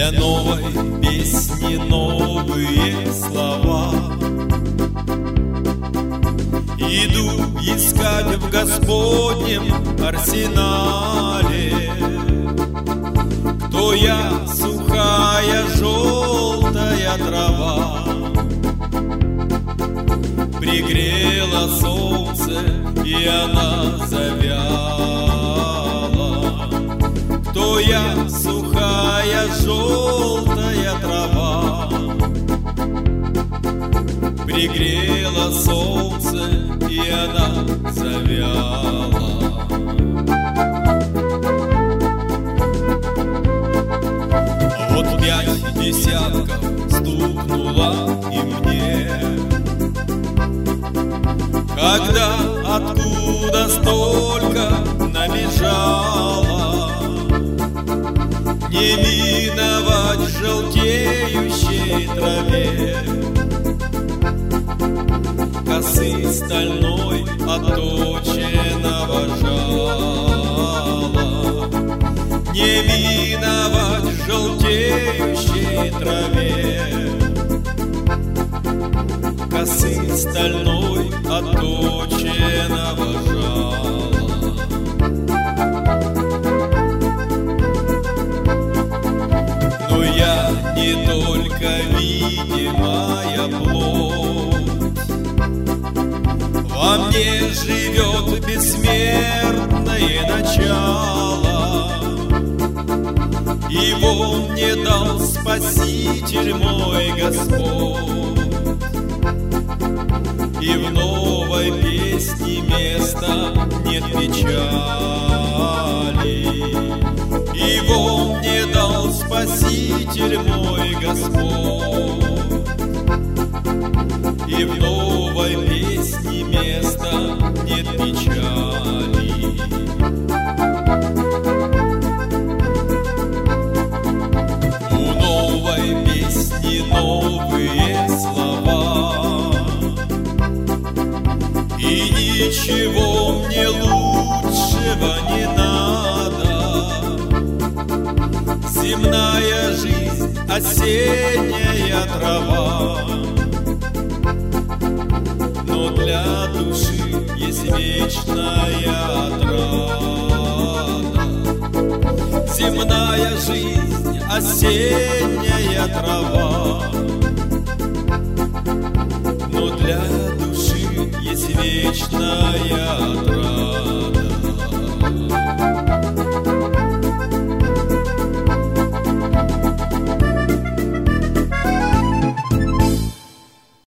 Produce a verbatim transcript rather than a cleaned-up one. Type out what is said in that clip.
Для новой песни новые слова. Иду искать в Господнем арсенале. Кто я, сухая желтая трава, пригрело солнце, и она завяла. Кто я, сухая желтая трава, пригрело солнце, и она завяла. Вот пять десятков стукнуло и мне, когда откуда столько набежало. Не миновать желтеющей траве косы стальной отточенного жала. Не миновать желтеющей траве косы стальной отточенного жала. Но я не только видимая плоть, во мне живет бессмертное начало. Его мне дал Спаситель мой Господь. И в новой песне места нет печали. Его мне дал Спаситель мой Господь. И в новой песне места нет печали. У новой песни новые слова, и ничего мне лучшего не надо. Земная жизнь, осенняя трава, но для души есть вечная отрада. Земная жизнь, осенняя трава, но для души есть вечная